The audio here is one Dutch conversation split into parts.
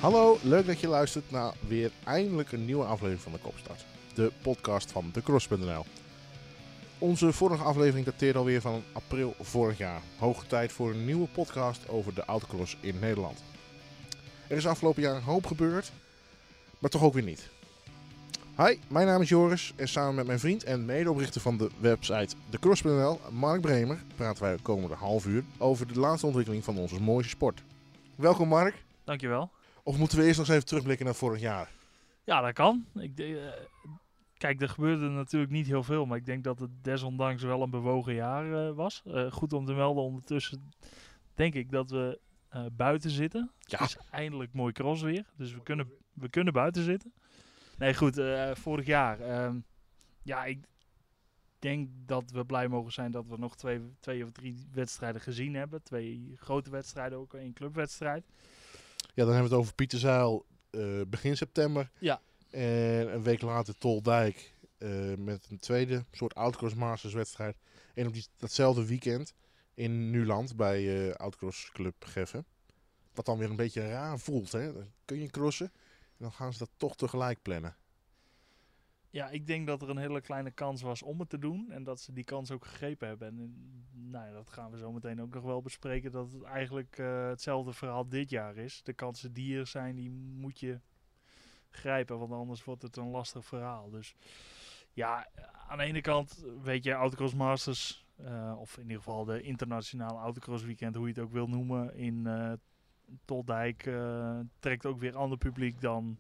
Hallo, leuk dat je luistert naar weer eindelijk een nieuwe aflevering van de Kopstart. De podcast van thecross.nl. Onze vorige aflevering dateert alweer van april vorig jaar. Hoge tijd voor een nieuwe podcast over de autocross in Nederland. Er is afgelopen jaar een hoop gebeurd, maar toch ook weer niet. Hi, mijn naam is Joris en samen met mijn vriend en medeoprichter van de website thecross.nl, Mark Bremer, praten wij de komende half uur over de laatste ontwikkeling van onze mooie sport. Welkom Mark. Dankjewel. Of moeten we eerst nog eens even terugblikken naar vorig jaar? Ja, dat kan. Kijk, er gebeurde natuurlijk niet heel veel, maar ik denk dat het desondanks wel een bewogen jaar was. Goed om te melden, ondertussen denk ik dat we buiten zitten. Ja. Het is eindelijk mooi crossweer, dus we kunnen buiten zitten. Nee, goed, vorig jaar. Ik denk dat we blij mogen zijn dat we nog twee of drie wedstrijden gezien hebben. 2 grote wedstrijden, ook 1 clubwedstrijd. Ja, dan hebben we het over Pieterzeil begin september. Ja. En een week later Toldijk met een tweede soort Autocross Masters wedstrijd. En op datzelfde weekend in Nuland bij Autocross Club Geffen. Wat dan weer een beetje raar voelt, hè. Dan kun je crossen en dan gaan ze dat toch tegelijk plannen. Ja, ik denk dat er een hele kleine kans was om het te doen. En dat ze die kans ook gegrepen hebben. En dat gaan we zo meteen ook nog wel bespreken. Dat het eigenlijk hetzelfde verhaal dit jaar is. De kansen die er zijn, die moet je grijpen. Want anders wordt het een lastig verhaal. Dus ja, aan de ene kant, weet je, Autocross Masters. Of in ieder geval de internationale Autocross Weekend, hoe je het ook wil noemen. In Toldijk trekt ook weer ander publiek dan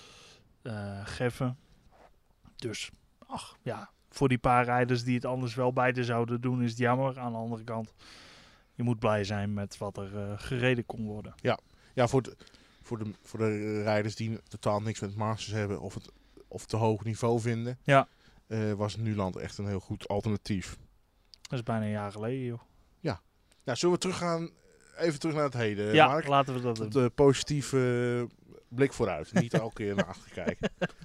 Geffen. Dus, voor die paar rijders die het anders wel beide zouden doen, is het jammer. Aan de andere kant, je moet blij zijn met wat er gereden kon worden. Ja, voor de rijders die totaal niks met Masters hebben of te hoog niveau vinden, was Nuland echt een heel goed alternatief. Dat is bijna een jaar geleden, joh. Nou, zullen we even terug naar het heden, Ja, Mark? laten we dat doen. De positieve blik vooruit, niet elke keer naar achter kijken.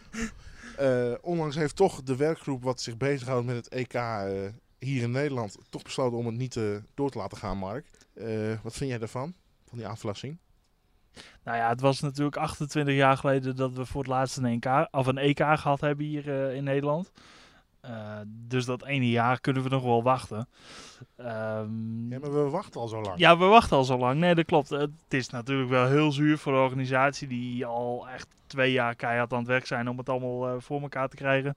Onlangs heeft toch de werkgroep wat zich bezighoudt met het EK hier in Nederland toch besloten om het niet door te laten gaan, Mark. Wat vind jij daarvan, van die aflassing? Nou ja, het was natuurlijk 28 jaar geleden dat we voor het laatst een EK gehad hebben hier in Nederland. Dus dat ene jaar kunnen we nog wel wachten. Ja, maar we wachten al zo lang. Ja, we wachten al zo lang. Nee, dat klopt. Het is natuurlijk wel heel zuur voor de organisatie die al echt 2 jaar keihard aan het werk zijn om het allemaal voor elkaar te krijgen.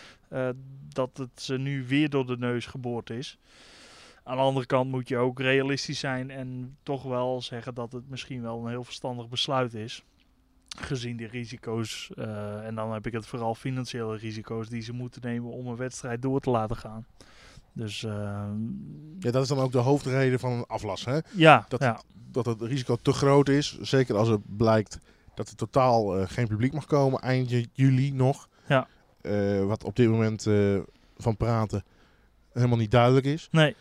Dat het ze nu weer door de neus geboord is. Aan de andere kant moet je ook realistisch zijn en toch wel zeggen dat het misschien wel een heel verstandig besluit is. Gezien de risico's, en dan heb ik het vooral financiële risico's die ze moeten nemen om een wedstrijd door te laten gaan. Dus, Ja, dat is dan ook de hoofdreden van een aflas, hè? Ja, Dat het risico te groot is. Zeker als het blijkt dat er totaal geen publiek mag komen. Eind juli nog. Ja. Wat op dit moment van praten helemaal niet duidelijk is. Nee.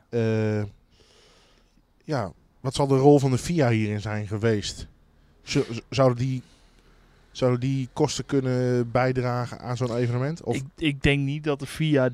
Wat zal de rol van de FIA hierin zijn geweest? Zouden die kosten kunnen bijdragen aan zo'n evenement? Of? Ik denk niet dat de FIA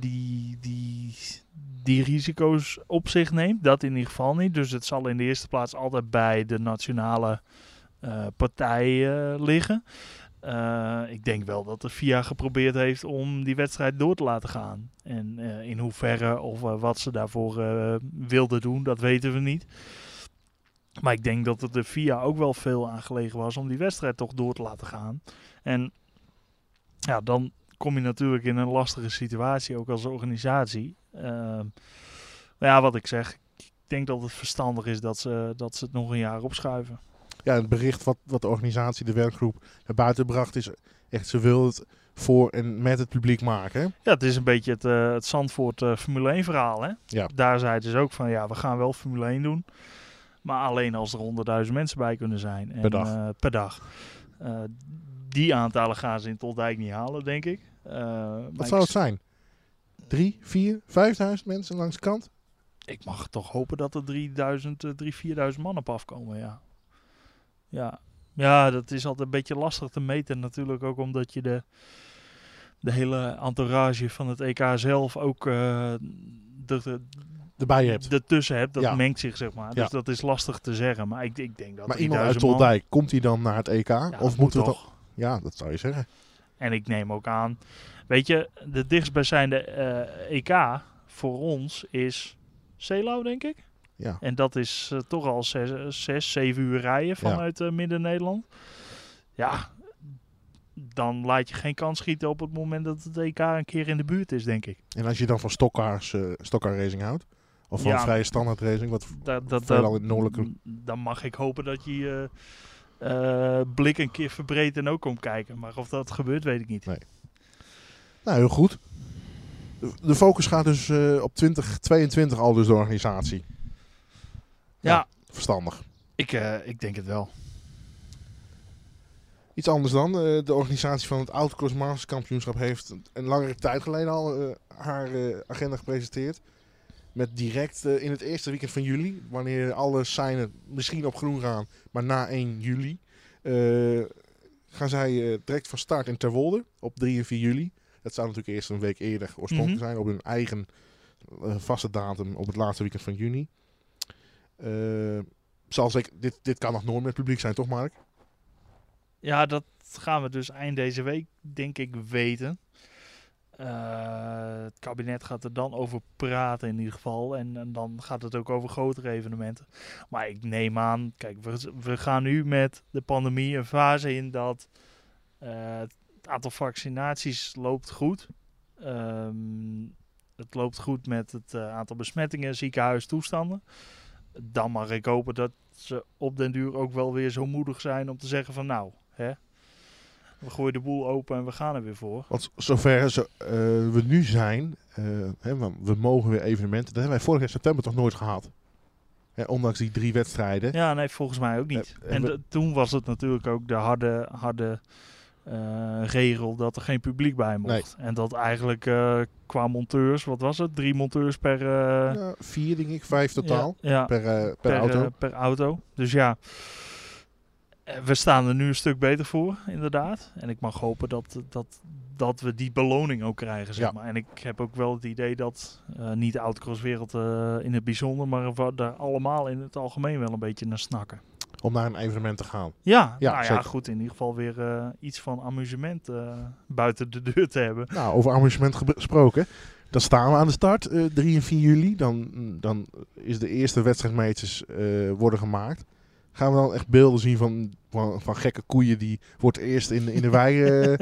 die risico's op zich neemt. Dat in ieder geval niet. Dus het zal in de eerste plaats altijd bij de nationale partij liggen. Ik denk wel dat de FIA geprobeerd heeft om die wedstrijd door te laten gaan. En in hoeverre of wat ze daarvoor wilden doen, dat weten we niet. Maar ik denk dat het de FIA ook wel veel aangelegen was om die wedstrijd toch door te laten gaan. En ja, dan kom je natuurlijk in een lastige situatie, ook als organisatie. Wat ik zeg, ik denk dat het verstandig is dat ze het nog een jaar opschuiven. Ja, het bericht wat de organisatie, de werkgroep, naar buiten bracht is echt, ze wil het voor en met het publiek maken. Hè? Ja, het is een beetje het Zandvoort Formule 1 verhaal. Hè? Ja. Daar zeiden ze ook van, we gaan wel Formule 1 doen. Maar alleen als er 100.000 mensen bij kunnen zijn. En, per dag. Die aantallen gaan ze in Toldijk niet halen, denk ik. Wat zou het zijn? 3, 4, 5.000 mensen langs de kant? Ik mag toch hopen dat er 4.000 man op afkomen, ja. Ja, dat is altijd een beetje lastig te meten natuurlijk. Ook omdat je de hele entourage van het EK zelf ook erbij hebt. ertussen hebt. Dat Ja. mengt zich, zeg maar. Ja. Dus dat is lastig te zeggen. Maar ik denk dat Maar die iemand uit 1000 man- Toldijk, komt hij dan naar het EK? Ja, of dat moet het dan... toch? Ja, dat zou je zeggen. En ik neem ook aan... Weet je, de dichtstbijzijnde EK voor ons is Zeelau, denk ik. Ja. En dat is toch al 7 uur rijden vanuit Midden-Nederland. Ja, dan laat je geen kans schieten op het moment dat het EK een keer in de buurt is, denk ik. En als je dan van Stokkaar Racing houdt, of van Ja. vrije standaard racing, wat Dat, veelal in het noordelijke... dan mag ik hopen dat je blik een keer verbreedt en ook komt kijken. Maar of dat gebeurt, weet ik niet. Nee. Nou, heel goed. De focus gaat dus op 2022 al dus de organisatie. Ja, Verstandig. ik denk het wel. Iets anders dan. De organisatie van het Autocross Masters Kampioenschap heeft een langere tijd geleden al haar agenda gepresenteerd. Met direct in het eerste weekend van juli, wanneer alle seinen misschien op groen gaan, maar na 1 juli, gaan zij direct van start in Terwolde op 3 en 4 juli. Dat zou natuurlijk eerst een week eerder oorspronkelijk zijn, op hun eigen vaste datum op het laatste weekend van juni. Dit kan nog nooit met publiek zijn, toch Mark? Ja, dat gaan we dus eind deze week, denk ik, weten. Het kabinet gaat er dan over praten in ieder geval. En dan gaat het ook over grotere evenementen. Maar ik neem aan, kijk, we gaan nu met de pandemie een fase in dat het aantal vaccinaties loopt goed. Het loopt goed met het aantal besmettingen, ziekenhuistoestanden. Dan mag ik hopen dat ze op den duur ook wel weer zo moedig zijn om te zeggen van nou, hè, we gooien de boel open en we gaan er weer voor. Want zover we nu zijn, we mogen weer evenementen. Dat hebben wij vorig jaar september toch nooit gehad. Ondanks die 3 wedstrijden. Ja, nee, volgens mij ook niet. Toen was het natuurlijk ook de harde regel dat er geen publiek bij mocht. Nee. En dat eigenlijk qua monteurs, wat was het? 3 monteurs per... 4 denk ik, 5 totaal. Ja, per auto. Per auto. Dus ja, we staan er nu een stuk beter voor, inderdaad. En ik mag hopen dat we die beloning ook krijgen, zeg maar. En ik heb ook wel het idee dat niet de autocrosswereld in het bijzonder, maar we daar allemaal in het algemeen wel een beetje naar snakken. Om naar een evenement te gaan. Ja, goed. In ieder geval weer iets van amusement buiten de deur te hebben. Nou, over amusement gesproken. Dan staan we aan de start, 3 en 4 juli. Dan is de eerste wedstrijdmeters worden gemaakt. Gaan we dan echt beelden zien van gekke koeien die wordt eerst in de wei...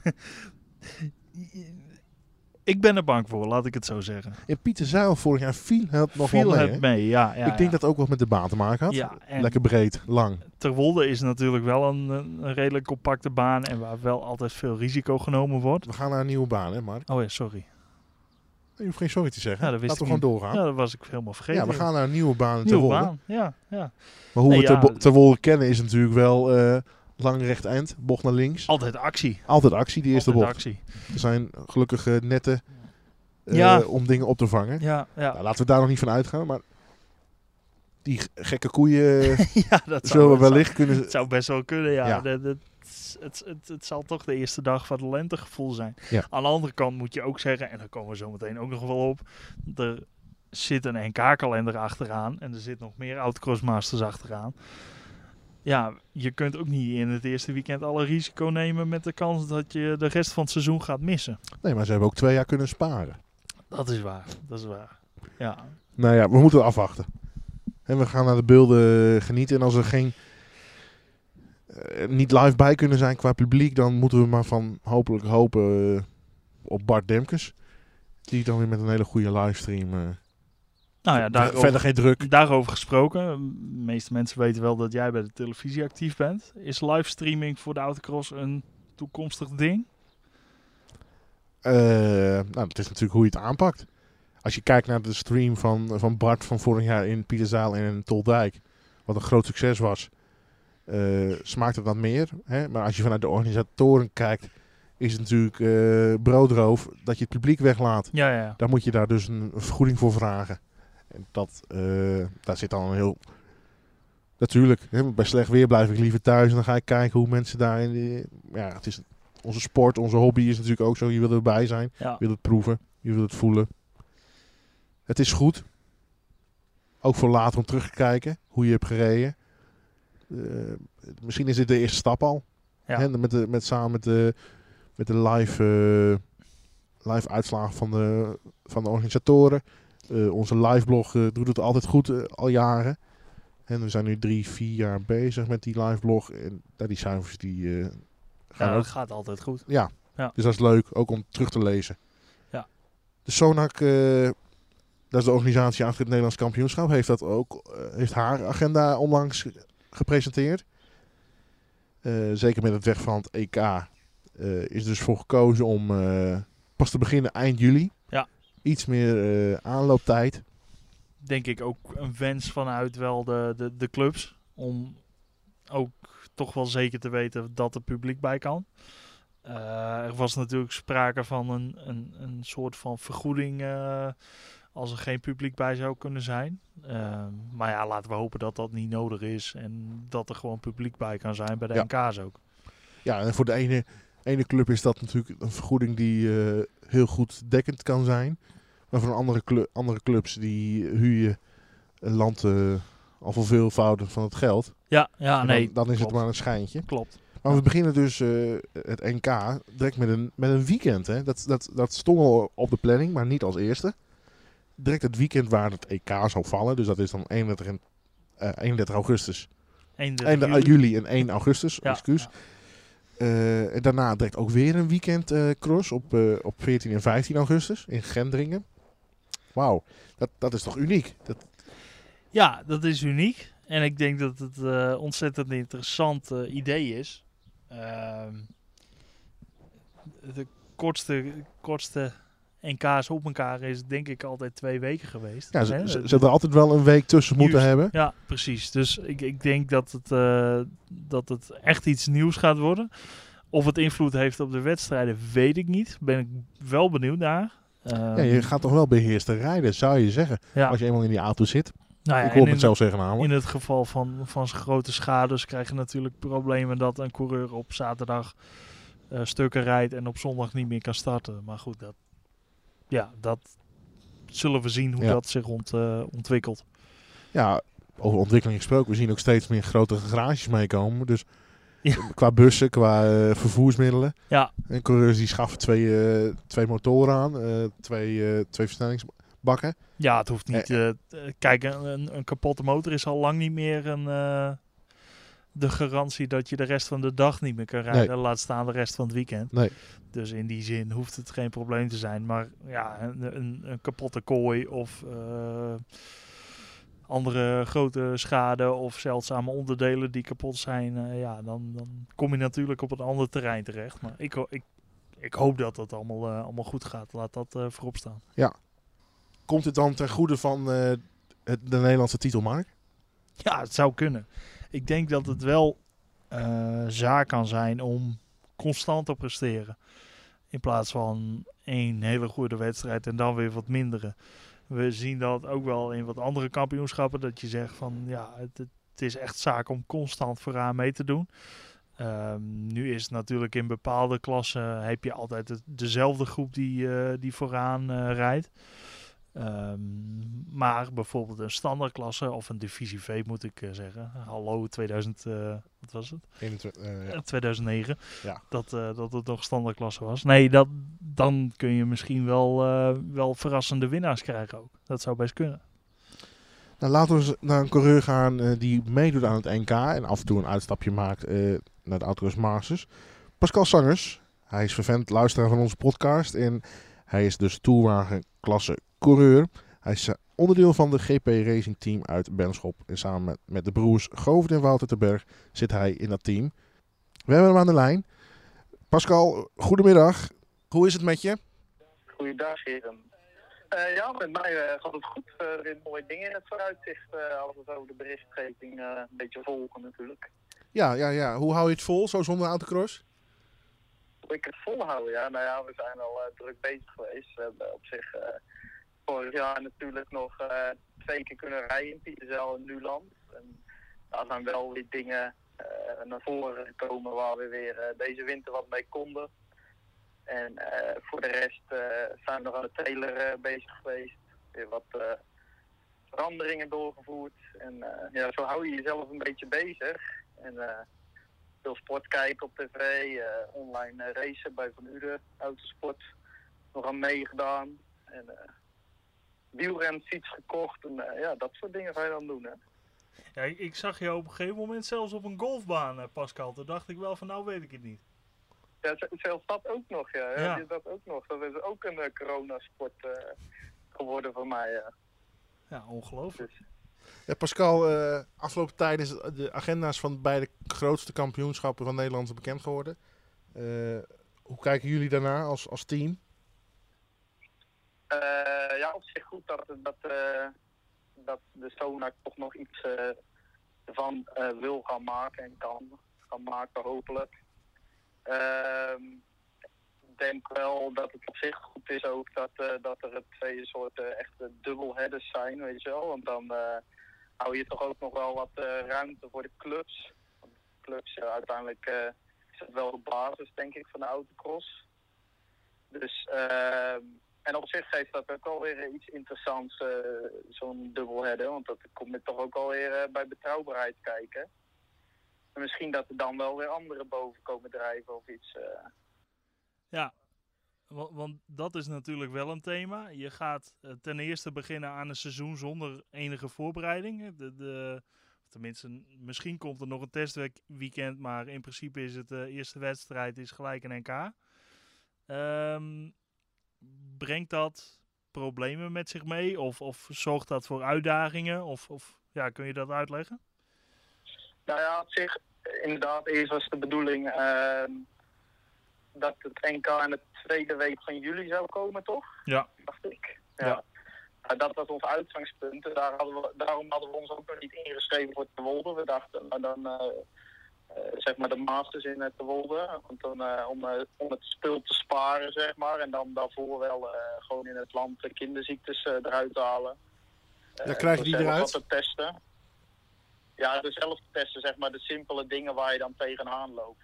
Ik ben er bang voor, laat ik het zo zeggen. In Pieterzuil vorig jaar viel het nog wel mee. Ja, ik denk dat het ook wat met de baan te maken had. Ja, lekker breed, lang. Terwolde is natuurlijk wel een redelijk compacte baan en waar wel altijd veel risico genomen wordt. We gaan naar een nieuwe baan, hè Mark? Oh ja, sorry. Je hoeft geen sorry te zeggen. Ja, laten we gewoon doorgaan. Ja, dat was ik helemaal vergeten. Ja, we gaan naar een nieuwe baan in Terwolde. Ja. Maar hoe we Terwolde kennen is natuurlijk wel lang recht eind, bocht naar links. Altijd actie. Altijd actie, die eerste bocht. Actie. Er zijn gelukkig netten om dingen op te vangen. Ja. Nou, laten we daar nog niet van uitgaan, maar die gekke koeien dat zullen we wellicht kunnen... Het zou best wel kunnen, ja. Het zal toch de eerste dag van het lentegevoel zijn. Ja. Aan de andere kant moet je ook zeggen, en daar komen we zo meteen ook nog wel op, er zit een NK-kalender achteraan en er zit nog meer Autocross Masters achteraan. Ja, je kunt ook niet in het eerste weekend alle risico nemen met de kans dat je de rest van het seizoen gaat missen. Nee, maar ze hebben ook 2 jaar kunnen sparen. Dat is waar. Ja. Nou ja, we moeten afwachten. En we gaan naar de beelden genieten. En als er geen niet live bij kunnen zijn qua publiek, dan moeten we maar van hopelijk hopen op Bart Demkes. Die dan weer met een hele goede livestream... verder geen druk. Daarover gesproken. De meeste mensen weten wel dat jij bij de televisie actief bent. Is livestreaming voor de autocross een toekomstig ding? Het is natuurlijk hoe je het aanpakt. Als je kijkt naar de stream van Bart van vorig jaar in Pieterzuil en in Toldijk, wat een groot succes was, smaakt het wat meer. Hè? Maar als je vanuit de organisatoren kijkt, is het natuurlijk broodroof dat je het publiek weglaat. Ja. Dan moet je daar dus een vergoeding voor vragen. En daar zit dan een heel... Natuurlijk, hè, bij slecht weer blijf ik liever thuis en dan ga ik kijken hoe mensen daar... het is onze sport, onze hobby is natuurlijk ook zo. Je wil erbij zijn, je wil het proeven, je wil het voelen. Het is goed. Ook voor later om terug te kijken hoe je hebt gereden. Misschien is dit de eerste stap al. Ja. Hè, samen met de live uitslagen van de organisatoren. Onze liveblog doet het altijd goed al jaren. En we zijn nu 3-4 jaar bezig met die liveblog. En die cijfers gaan ook. Dat gaat altijd goed. Ja. Ja. Dus dat is leuk, ook om terug te lezen. Ja. De Sonac, dat is de organisatie achter het Nederlands kampioenschap, heeft haar agenda onlangs gepresenteerd. Zeker met het weg van het EK is dus voor gekozen om pas te beginnen eind juli. Ja. Iets meer aanlooptijd. Denk ik ook een wens vanuit wel de clubs. Om ook toch wel zeker te weten dat er publiek bij kan. Er was natuurlijk sprake van een soort van vergoeding als er geen publiek bij zou kunnen zijn. Maar ja, laten we hopen dat dat niet nodig is. En dat er gewoon publiek bij kan zijn bij de NK's ook. Ja, en voor de ene club is dat natuurlijk een vergoeding die heel goed dekkend kan zijn. Maar voor andere clubs die huur je een land al voor veelvoud van het geld. Ja, nee. Dan is klopt. het maar een schijntje. Klopt. Maar we beginnen dus het NK direct met een weekend. Hè? Dat stond al op de planning, maar niet als eerste. Direct het weekend waar het EK zou vallen. Dus dat is dan 31 augustus. 1 juli en 1 augustus, excuus. Ja. En daarna direct ook weer een weekend cross op 14 en 15 augustus in Gendringen. Wauw, dat is toch uniek? Ja, dat is uniek. En ik denk dat het ontzettend interessant idee is. De kortste NK's op elkaar is denk ik altijd 2 weken geweest. Ja, ze hebben altijd wel een week tussen moeten hebben. Ja, precies. Dus ik denk dat het echt iets nieuws gaat worden. Of het invloed heeft op de wedstrijden, weet ik niet. Ben ik wel benieuwd naar. Je gaat toch wel beheerst rijden, zou je zeggen. Ja. Als je eenmaal in die auto zit. Nou ja, ik hoor het zelf zeggen namelijk. In het geval van grote schades krijg je natuurlijk problemen dat een coureur op zaterdag stukken rijdt en op zondag niet meer kan starten. Maar goed, dat zullen we zien hoe dat zich ontwikkelt. Ja, over ontwikkeling gesproken. We zien ook steeds meer grotere garages meekomen. Dus qua bussen, qua vervoersmiddelen. Ja. En coureurs die schaffen twee motoren aan. Twee versnellingsbakken. Ja, het hoeft niet. Kijk, een kapotte motor is al lang niet meer de garantie dat je de rest van de dag niet meer kan rijden. Nee. Laat staan de rest van het weekend. Nee. Dus in die zin hoeft het geen probleem te zijn. Maar ja, een kapotte kooi of andere grote schade of zeldzame onderdelen die kapot zijn. Dan kom je natuurlijk op een ander terrein terecht. Maar ik hoop dat het allemaal goed gaat. Laat dat voorop staan. Ja. Komt het dan ten goede van de Nederlandse titelmark? Ja, het zou kunnen. Ik denk dat het wel zaak kan zijn om constant te presteren. In plaats van 1 hele goede wedstrijd en dan weer wat mindere. We zien dat ook wel in wat andere kampioenschappen. Dat je zegt van ja, het is echt zaak om constant vooraan mee te doen. Nu is het natuurlijk in bepaalde klassen heb je altijd dezelfde groep die vooraan rijdt. Maar bijvoorbeeld een standaardklasse of een divisie V moet ik zeggen. Hallo 2000, wat was het? 2009. Ja. Dat het nog standaardklasse was. Nee, dan kun je misschien wel verrassende winnaars krijgen ook. Dat zou best kunnen. Nou, laten we eens naar een coureur gaan die meedoet aan het NK en af en toe een uitstapje maakt naar de Autocross Masters. Pascal Sangers. Hij is vervent luisteraar van onze podcast en hij is dus toerwagenklasse coureur. Hij is onderdeel van de GP Racing Team uit Benschop. En samen met de broers Govert en Wouter Terberg zit hij in dat team. We hebben hem aan de lijn. Pascal, goedemiddag. Hoe is het met je? Goeiedag, heren. Ja, met mij gaat het goed. Er zijn mooie dingen in het vooruitzicht. Als we zo de berichtgeving een beetje volgen natuurlijk. Ja. Hoe hou je het vol, zo zonder autocross? Hoe ik het volhouden? Ja, nou ja, we zijn al druk bezig geweest. We hebben op zich vorig jaar natuurlijk nog 2 keer kunnen rijden in Pieterzel en Nuland. En daar zijn wel weer dingen naar voren gekomen waar we weer deze winter wat mee konden. En voor de rest zijn we nog aan de trailer bezig geweest. Weer wat veranderingen doorgevoerd. En ja, zo hou je jezelf een beetje bezig. En veel sport kijken op tv, online racen bij Van Uden, autosport, nog aan meegedaan. En wielrenfiets gekocht en ja, dat soort dingen ga je dan doen, hè. Ja, ik zag je op een gegeven moment zelfs op een golfbaan, Pascal. Toen dacht ik wel van, nou weet ik het niet. Ja, zelfs dat ook nog, ja. Ja. Dat ook nog. Dat is ook een coronasport geworden voor mij, ja. Ja, ongelooflijk. Dus, Ja, Pascal, afgelopen tijd is de agenda's van beide grootste kampioenschappen van Nederland bekend geworden. Hoe kijken jullie daarna als team? ja, op zich goed dat de Sonac toch nog iets van wil gaan maken en kan gaan maken, hopelijk. Ik denk wel dat het op zich goed is ook dat er twee soorten echte dubbelheaders zijn, weet je wel. Want dan hou je toch ook nog wel wat ruimte voor de clubs. Want de clubs, uiteindelijk is het wel de basis, denk ik, van de autocross. Dus, en op zich geeft dat ook alweer iets interessants, zo'n dubbelheader. Want dat komt er toch ook alweer bij betrouwbaarheid kijken. En misschien dat er dan wel weer anderen boven komen drijven of iets. Ja, want dat is natuurlijk wel een thema. Je gaat ten eerste beginnen aan een seizoen zonder enige voorbereiding. Tenminste, misschien komt er nog een testweekend, maar in principe is het de eerste wedstrijd is gelijk een NK. Brengt dat problemen met zich mee? Of zorgt dat voor uitdagingen? Of ja, kun je dat uitleggen? Nou ja, op zich, inderdaad, eerst was de bedoeling dat het NK in de tweede week van juli zou komen, toch? Ja. Dacht ik. Ja. Dat was ons uitgangspunt. En daarom hadden we ons ook nog niet ingeschreven voor Te Wolde. We dachten, dan zeg maar de Masters in Te Wolde. Want dan, om het spul te sparen, zeg maar. En dan daarvoor wel gewoon in het land de kinderziektes eruit te halen. Ja, krijg je die eruit? Te testen. Ja, dezelfde testen, zeg maar, de simpele dingen waar je dan tegenaan loopt.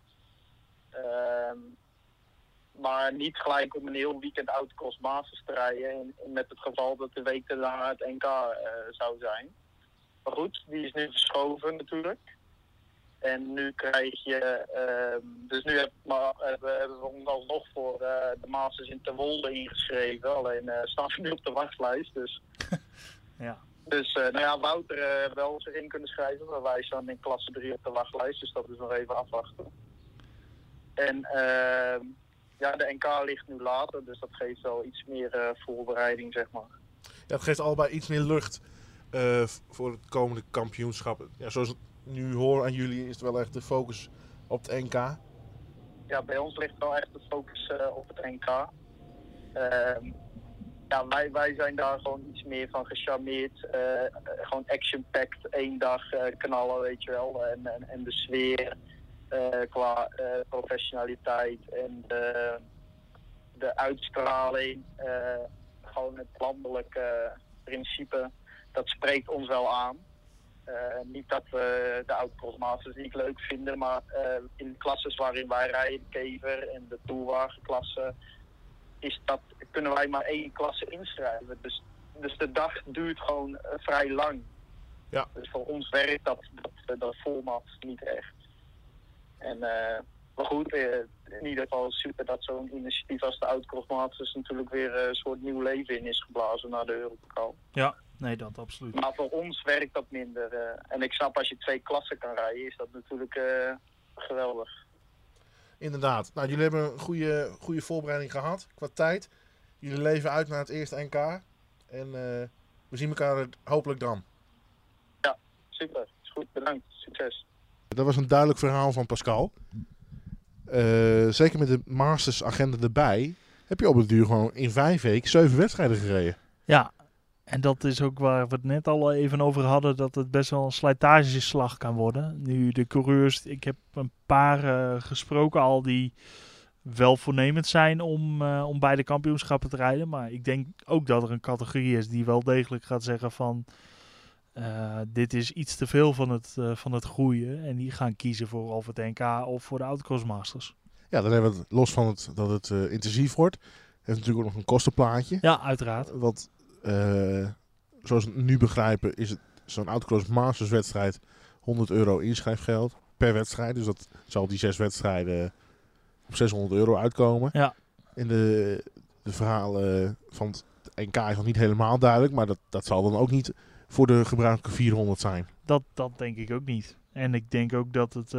Maar niet gelijk om een heel weekend autocross Masters te rijden. Met het geval dat de week daarna het NK zou zijn. Maar goed, die is nu verschoven natuurlijk. En nu krijg je... dus nu hebben we ons alsnog voor de Masters in Te Wolde ingeschreven. Alleen staan we nu op de wachtlijst. Dus, Ja. dus nou ja, Wouter wel zich in kunnen schrijven. Maar wij staan in klasse 3 op de wachtlijst. Dus dat is nog even afwachten. En... ja, de NK ligt nu later, dus dat geeft wel iets meer voorbereiding, zeg maar. Ja, het geeft allebei iets meer lucht voor het komende kampioenschap. Ja, zoals ik nu hoor aan jullie is het wel echt de focus op het NK. Ja, bij ons ligt wel echt de focus op het NK. Ja, wij zijn daar gewoon iets meer van gecharmeerd. Gewoon action-packed, 1 dag knallen, weet je wel. En de sfeer... qua professionaliteit en de uitstraling, gewoon het landelijke principe, dat spreekt ons wel aan. Niet dat we de autocross masters niet leuk vinden, maar in de klasses waarin wij rijden, de kever en de toerwagenklasse, kunnen wij maar 1 klasse inschrijven. Dus de dag duurt gewoon vrij lang. Ja. Dus voor ons werkt dat format niet echt. En, maar goed, in ieder geval super dat zo'n initiatief als de Autocross Masters natuurlijk weer een soort nieuw leven in is geblazen naar de Europapokal. Ja, nee, dat absoluut. Maar voor ons werkt dat minder. En ik snap, als je 2 klassen kan rijden, is dat natuurlijk geweldig. Inderdaad. Nou, jullie hebben een goede voorbereiding gehad qua tijd. Jullie leven uit naar het eerste NK. En we zien elkaar hopelijk dan. Ja, super. Is goed, bedankt. Succes. Dat was een duidelijk verhaal van Pascal. Zeker met de Masters agenda erbij. Heb je op het duur gewoon in 5 weken 7 wedstrijden gereden. Ja, en dat is ook waar we het net al even over hadden. Dat het best wel een slijtageslag kan worden. Nu de coureurs, ik heb een paar gesproken al die wel voornemend zijn om bij de kampioenschappen te rijden. Maar ik denk ook dat er een categorie is die wel degelijk gaat zeggen van... dit is iets te veel van het groeien. En die gaan kiezen voor of het NK of voor de Autocross Masters. Ja, dan hebben we het los van dat het intensief wordt. Heeft natuurlijk ook nog een kostenplaatje. Ja, uiteraard. Wat zoals we het nu begrijpen, is het zo'n Autocross Masters wedstrijd €100 inschrijfgeld per wedstrijd. Dus dat zal die 6 wedstrijden op €600 uitkomen. Ja. En de verhalen van het NK is nog niet helemaal duidelijk, maar dat zal dan ook niet voor de gebruikelijke 400 zijn. Dat denk ik ook niet. En ik denk ook dat het...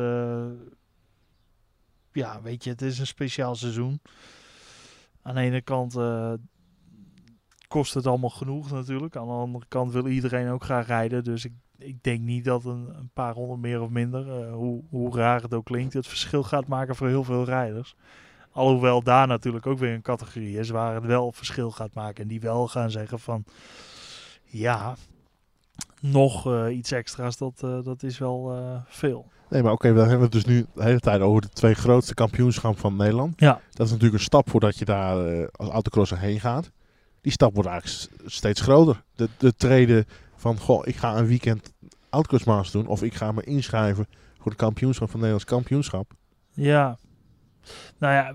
weet je, het is een speciaal seizoen. Aan de ene kant kost het allemaal genoeg natuurlijk. Aan de andere kant wil iedereen ook graag rijden. Dus ik denk niet dat een paar honderd meer of minder, hoe raar het ook klinkt, het verschil gaat maken voor heel veel rijders. Alhoewel daar natuurlijk ook weer een categorie is waar het wel verschil gaat maken. En die wel gaan zeggen van, ja, nog iets extra's, dat is wel veel. Nee, maar oké, we hebben het dus nu de hele tijd over de 2 grootste kampioenschappen van Nederland. Ja. Dat is natuurlijk een stap voordat je daar als autocrosser heen gaat. Die stap wordt eigenlijk steeds groter. De treden van, ik ga een weekend Autocross Masters doen, of ik ga me inschrijven voor de kampioenschap van Nederlands kampioenschap. Ja. Nou ja,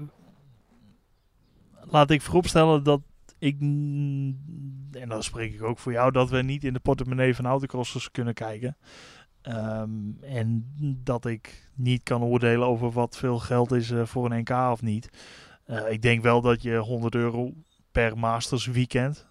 laat ik vooropstellen dat ik, en dan spreek ik ook voor jou, dat we niet in de portemonnee van autocrossers kunnen kijken. En dat ik niet kan oordelen over wat veel geld is voor een NK of niet. Ik denk wel dat je €100 per Masters weekend...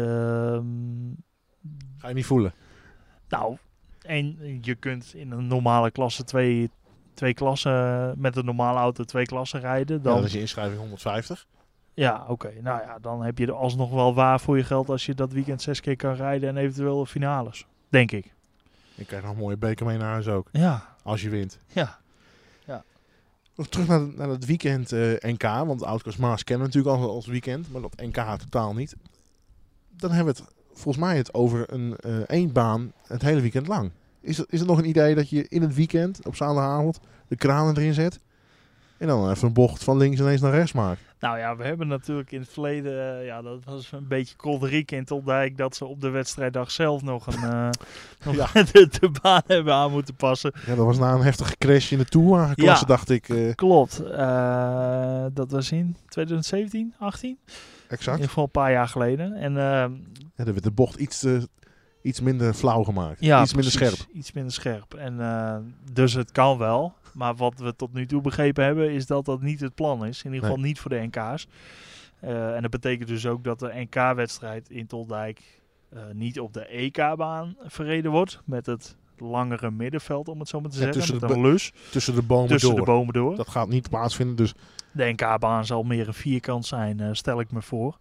Ga je niet voelen? Nou, en je kunt in een normale klasse twee klassen, met een normale auto 2 klassen rijden. Dan, Dan is je inschrijving 150. Ja, oké. Nou ja, dan heb je er alsnog wel waar voor je geld als je dat weekend 6 keer kan rijden en eventueel de finales. Denk ik. Je krijgt nog een mooie beker mee naar huis ook. Ja. Als je wint. Ja. Nog terug naar het weekend NK. Want Autocross Masters kennen we natuurlijk al als weekend. Maar dat NK totaal niet. Dan hebben we het volgens mij over één baan het hele weekend lang. Is het nog een idee dat je in het weekend op zaterdagavond de kranen erin zet? En dan even een bocht van links ineens naar rechts maakt? Nou ja, we hebben natuurlijk in het verleden, dat was een beetje kolderiek in Toldijk, dat ze op de wedstrijddag zelf nog de baan hebben aan moeten passen. Ja, dat was na een heftige crash in de Tourwagenklasse, dacht ik. Klopt. Dat was in 2017, 18? In Exact. ieder geval een paar jaar geleden. En dan werd de bocht iets minder flauw gemaakt. ja, iets minder precies, scherp. Iets minder scherp. En dus het kan wel. Maar wat we tot nu toe begrepen hebben, is dat dat niet het plan is. In ieder geval niet voor de NK's. En dat betekent dus ook dat de NK-wedstrijd in Toldijk niet op de EK-baan verreden wordt. Met het langere middenveld, om het zo maar te zeggen. Met een lus. Tussen de bomen door. Dat gaat niet plaatsvinden. Dus de NK-baan zal meer een vierkant zijn, stel ik me voor.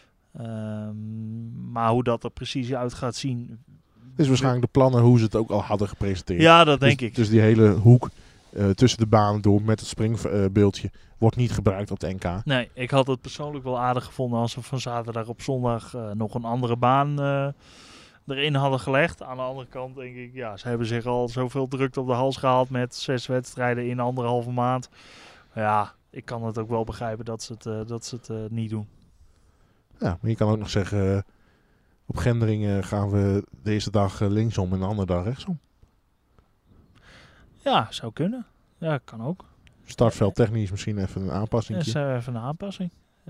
Maar hoe dat er precies uit gaat zien... is waarschijnlijk de plannen hoe ze het ook al hadden gepresenteerd. Ja, dat denk ik. Dus die hele hoek tussen de banen door met het springbeeldje wordt niet gebruikt op de NK. Nee, ik had het persoonlijk wel aardig gevonden als we van zaterdag op zondag nog een andere baan erin hadden gelegd. Aan de andere kant denk ik, ze hebben zich al zoveel druk op de hals gehaald met 6 wedstrijden in 1,5 maand. Ja, ik kan het ook wel begrijpen dat ze het niet doen. Ja, maar je kan ook nog zeggen, op Gendringen gaan we de eerste dag linksom en de andere dag rechtsom. Ja, zou kunnen. Ja, kan ook. Startveld technisch misschien even een aanpassing. Is even een aanpassing.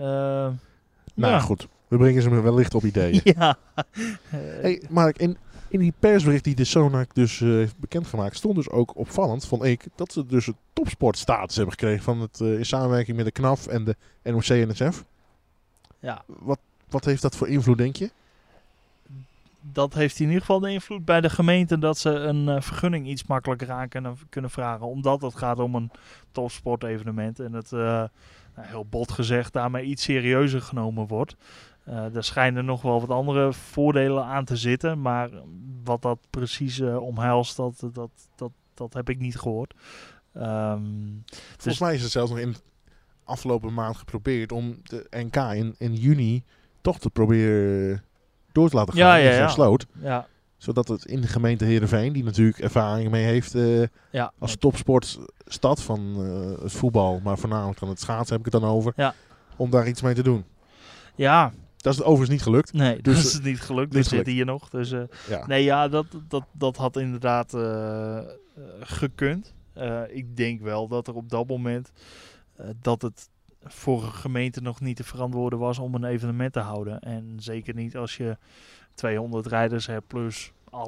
Goed. We brengen ze wellicht op ideeën. Ja. Hey, Mark, in die persbericht die de Sonac dus heeft bekendgemaakt, stond dus ook opvallend, vond ik, dat ze dus een topsportstatus hebben gekregen van het in samenwerking met de KNAF en de NOC-NSF. Ja. Wat heeft dat voor invloed, denk je? Dat heeft in ieder geval de invloed bij de gemeente dat ze een vergunning iets makkelijker aan kunnen vragen. Omdat het gaat om een topsportevenement en het, heel bot gezegd, daarmee iets serieuzer genomen wordt. Er schijnen nog wel wat andere voordelen aan te zitten. Maar wat dat precies omhelst, dat heb ik niet gehoord. Volgens mij is het zelfs nog in de afgelopen maand geprobeerd om de NK in juni toch te proberen door te laten gaan in zo'n sloot. Ja. Zodat het in de gemeente Heerenveen, die natuurlijk ervaring mee heeft als topsportstad van het voetbal, maar voornamelijk van het schaatsen heb ik het dan over, om daar iets mee te doen. Ja. Dat is overigens niet gelukt. Nee, dus dat is niet gelukt. We zitten hier nog. Dus, Nee, dat had inderdaad gekund. Ik denk wel dat er op dat moment dat het voor een gemeente nog niet te verantwoorden was om een evenement te houden. En zeker niet als je 200 rijders hebt plus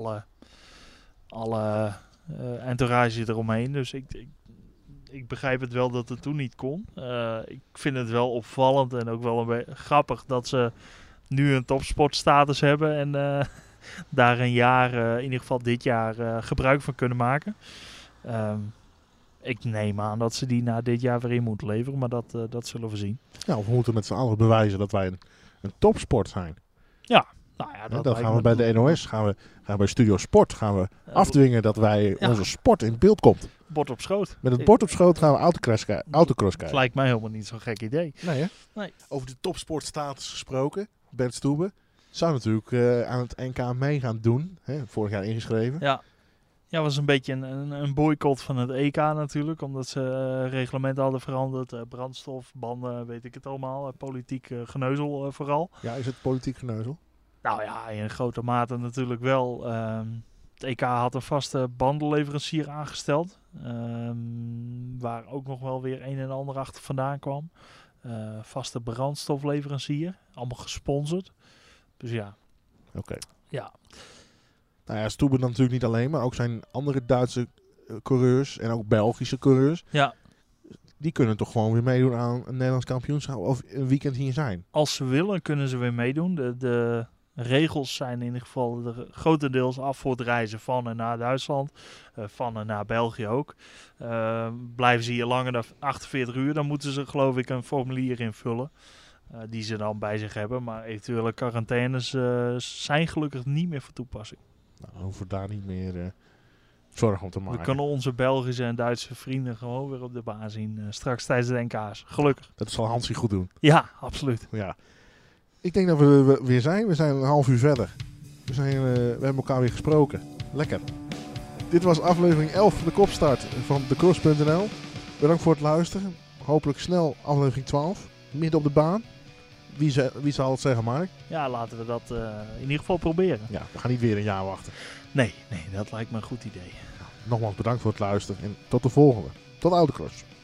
alle entourage eromheen. Dus ik begrijp het wel dat het toen niet kon. Ik vind het wel opvallend en ook wel een beetje grappig dat ze nu een topsportstatus hebben en daar een jaar, in ieder geval dit jaar, gebruik van kunnen maken. Ik neem aan dat ze die na dit jaar weer in moeten leveren, maar dat zullen we zien. Ja, of we moeten met z'n allen bewijzen dat wij een topsport zijn. Nou ja, Dan gaan we bij de NOS, gaan we bij Studio Sport gaan we afdwingen dat wij onze sport in beeld komt. Bord op schoot. Met het bord op schoot gaan we autocross Het kijken. lijkt mij helemaal niet zo'n gek idee. Nee, hè? Nee. Over de topsportstatus gesproken, Bert Stoebe zou natuurlijk aan het NK mee gaan doen. Hè? Vorig jaar ingeschreven. Ja, was een beetje een boycott van het EK natuurlijk, omdat ze reglementen hadden veranderd. Brandstof, banden, weet ik het allemaal. Politiek geneuzel vooral. Ja, is het politiek geneuzel? Nou ja, in grote mate natuurlijk wel. Het EK had een vaste bandenleverancier aangesteld. Waar ook nog wel weer een en ander achter vandaan kwam. Vaste brandstofleverancier. Allemaal gesponsord. Dus ja. Oké. Ja. Nou ja, Stoebe natuurlijk niet alleen, maar ook zijn andere Duitse coureurs en ook Belgische coureurs. Ja. Die kunnen toch gewoon weer meedoen aan een Nederlands kampioenschap of een weekend hier zijn. Als ze willen, kunnen ze weer meedoen. De regels zijn in ieder geval grotendeels af voor het reizen van en naar Duitsland. Van en naar België ook. Blijven ze hier langer dan 48 uur, dan moeten ze geloof ik een formulier invullen. Die ze dan bij zich hebben. Maar eventuele quarantaines zijn gelukkig niet meer van toepassing. Nou, dan hoeven we daar niet meer zorgen om te maken. We kunnen onze Belgische en Duitse vrienden gewoon weer op de baan zien. Straks tijdens de NK's. Gelukkig. Dat zal Hansie goed doen. Ja, absoluut. Ja. Ik denk dat we weer zijn. We zijn een half uur verder. We hebben elkaar weer gesproken. Lekker. Dit was aflevering 11 van de Kopstart van thecross.nl. Bedankt voor het luisteren. Hopelijk snel aflevering 12. Midden op de baan. Wie zal het zeggen, Mark? Ja, laten we dat in ieder geval proberen. Ja, we gaan niet weer een jaar wachten. Nee, dat lijkt me een goed idee. Nogmaals bedankt voor het luisteren en tot de volgende. Tot Autocross.